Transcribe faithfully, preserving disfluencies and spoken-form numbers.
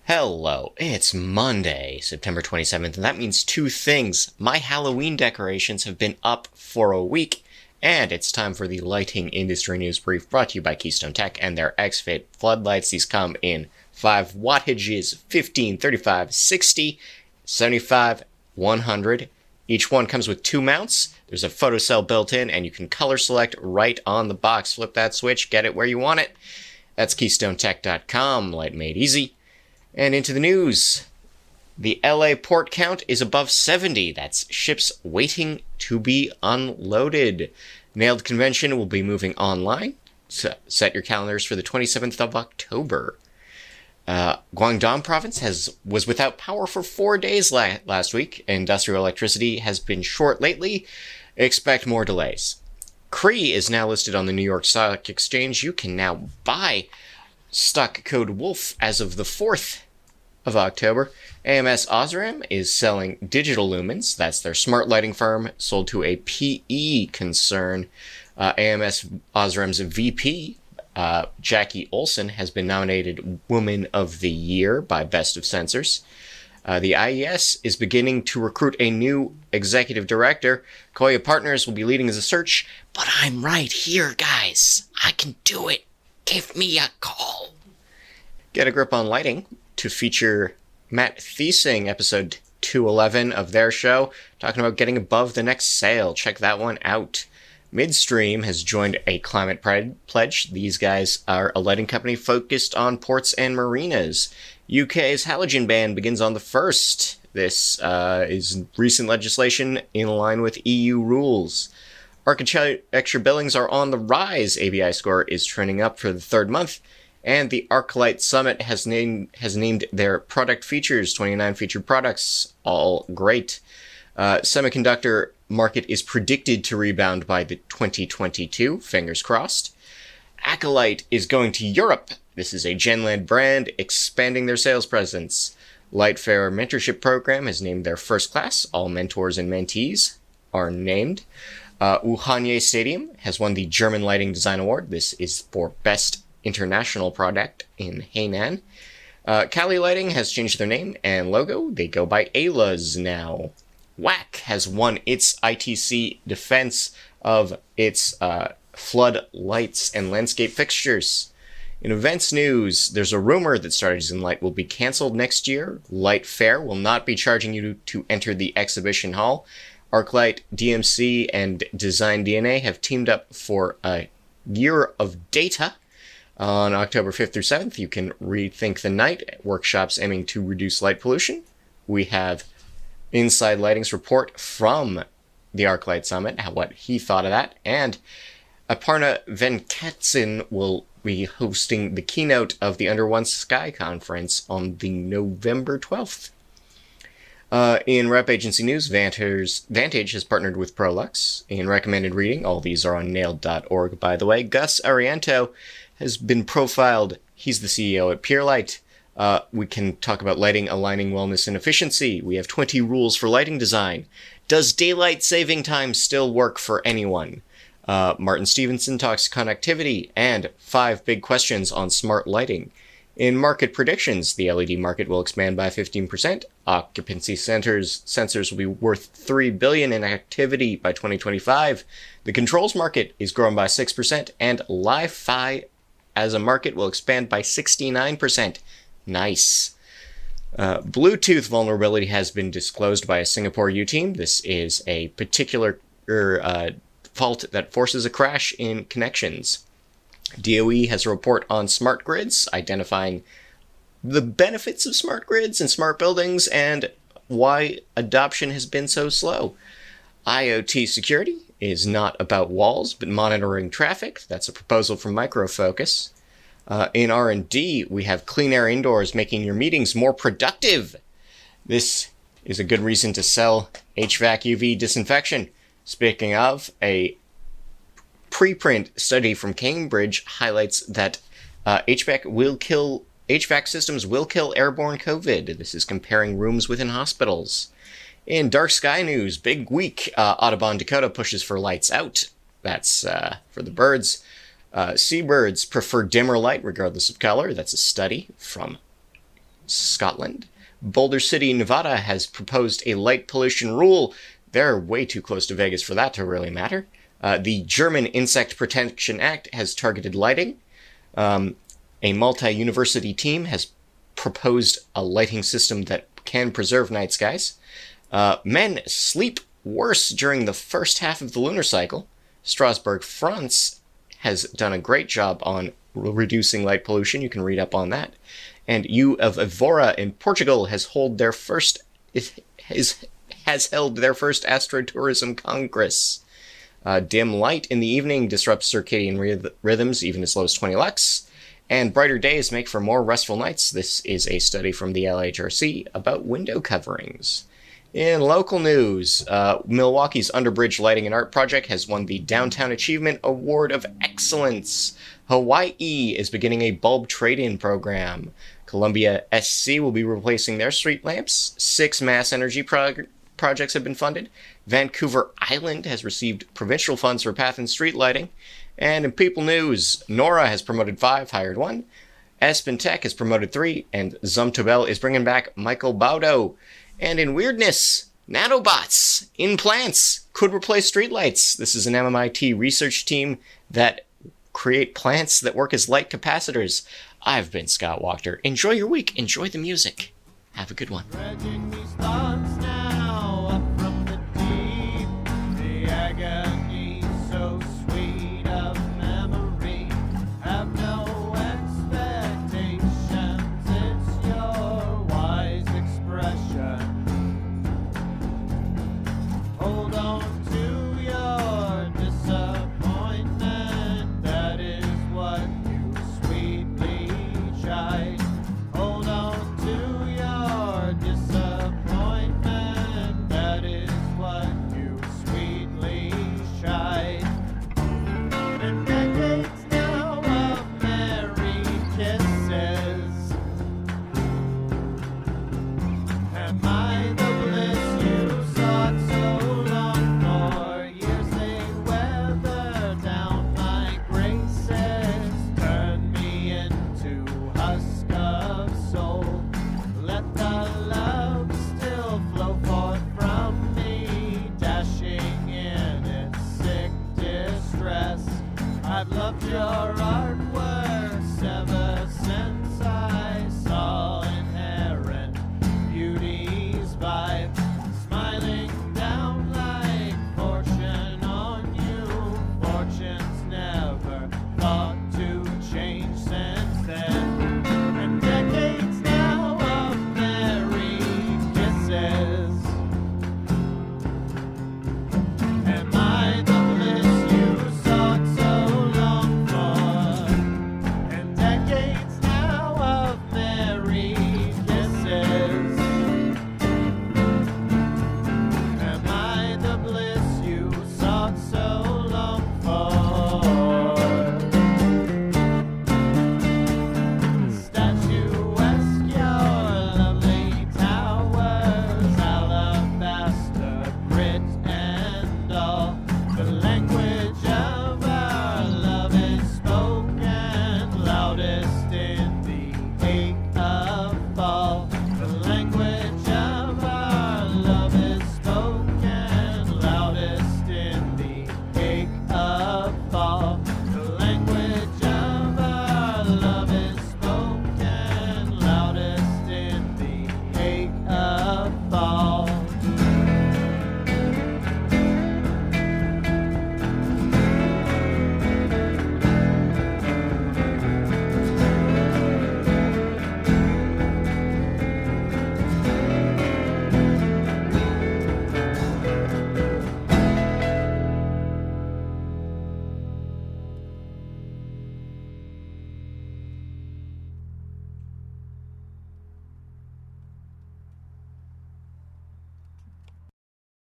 Hello, it's Monday, September twenty-seventh, and that means two things. My Halloween decorations have been up for a week, and it's time for the lighting industry news brief brought to you by Keystone Tech and their X F I T floodlights. These come in five wattages, fifteen, thirty-five, sixty, seventy-five, one hundred. Each one comes with two mounts. There's a photocell built in, and you can color select right on the box. Flip that switch, get it where you want it. That's keystone tech dot com, light made easy. And into the news. The L A port count is above seventy. That's ships waiting to be unloaded. Nailed Convention will be moving online. So set your calendars for the twenty-seventh of October. Uh, Guangdong province has was without power for four days la- last week. Industrial electricity has been short lately. Expect more delays. Cree is now listed on the New York Stock Exchange. You can now buy stock code WOLF as of the fourth of October. A M S Osram is selling digital lumens. That's their smart lighting firm, sold to a P E concern. Uh, A M S Osram's V P, uh, Jackie Olson, has been nominated Woman of the Year by Best of Sensors. Uh, the I E S is beginning to recruit a new executive director. Koya Partners will be leading the search, but I'm right here, guys. I can do it. Give me a call. Get a Grip on Lighting to feature Matt Thiesing, episode two eleven of their show, talking about getting above the next sale. Check that one out. Midstream has joined a climate pride pledge. These guys are a lighting company focused on ports and marinas. U K's halogen ban begins on the first. This uh, is recent legislation in line with E U rules. Architecture billings are on the rise. A B I score is trending up for the third month. And the ArcLight Summit has named has named their product features, twenty-nine featured products, all great. Uh, semiconductor market is predicted to rebound by the twenty twenty-two, fingers crossed. Acolyte is going to Europe. This is a Genland brand expanding their sales presence. Lightfair Mentorship Program has named their first class. All mentors and mentees are named. Uh, Wuhanye Stadium has won the German Lighting Design Award. This is for Best International Product in Hainan. Uh, Cali Lighting has changed their name and logo. They go by Ayla's now. W A C has won its I T C defense of its uh, flood lights and landscape fixtures. In events news, there's a rumor that Stargazing Light will be canceled next year. Light Fair will not be charging you to, to enter the exhibition hall. ArcLight, D M C, and Design D N A have teamed up for a year of data. On October fifth through seventh, you can rethink the night, workshops aiming to reduce light pollution. We have Inside Lighting's report from the ArcLight Summit, what he thought of that, and Aparna Venkatson will be hosting the keynote of the Under One Sky conference on the November twelfth. Uh, in Rep Agency News, Vantage, Vantage has partnered with Prolux. In recommended reading, all these are on nailed dot org, by the way. Gus Ariento has been profiled. He's the C E O at Purelight. Uh, we can talk about lighting, aligning wellness, and efficiency. We have twenty rules for lighting design. Does daylight saving time still work for anyone? Uh, Martin Stevenson talks connectivity, and five big questions on smart lighting. In market predictions, the L E D market will expand by fifteen percent. Occupancy centers sensors will be worth three billion dollars in activity by twenty twenty-five. The controls market is growing by six percent, and Li-Fi as a market will expand by sixty-nine percent. Nice. Uh, Bluetooth vulnerability has been disclosed by a Singapore U team. This is a particular uh, fault that forces a crash in connections. D O E has a report on smart grids, identifying the benefits of smart grids and smart buildings and why adoption has been so slow. IoT security is not about walls, but monitoring traffic. That's a proposal from Micro Focus. Uh, in R and D, we have Clean Air Indoors making your meetings more productive. This is a good reason to sell H V A C U V disinfection. Speaking of, a preprint study from Cambridge highlights that uh, H V A C will kill H V A C systems will kill airborne COVID. This is comparing rooms within hospitals. In dark sky news, big week. Uh, Audubon Dakota pushes for lights out. That's uh, for the birds. Uh, seabirds prefer dimmer light regardless of color. That's a study from Scotland. Boulder City, Nevada has proposed a light pollution rule. They're way too close to Vegas for that to really matter. Uh, the German Insect Protection Act has targeted lighting. Um, a multi-university team has proposed a lighting system that can preserve night skies. Uh, men sleep worse during the first half of the lunar cycle. Strasbourg, France has done a great job on reducing light pollution. You can read up on that. And U of Evora in Portugal has hold their first is, is has held their first astrotourism congress. Uh, dim light in the evening disrupts circadian ryth- rhythms even as low as twenty lux. And brighter days make for more restful nights. This is a study from the L H R C about window coverings. In local news, uh, Milwaukee's Underbridge Lighting and Art Project has won the Downtown Achievement Award of Excellence. Hawaii is beginning a bulb trade-in program. Columbia S C will be replacing their street lamps. Six mass energy prog- projects have been funded. Vancouver Island has received provincial funds for path and street lighting. And in People News, Nora has promoted five, hired one. Aspen Tech has promoted three, and Zumtobel is bringing back Michael Baudo. And in weirdness, nanobots in plants could replace streetlights. This is an M I T research team that create plants that work as light capacitors. I've been Scott Wachter. Enjoy your week. Enjoy the music. Have a good one.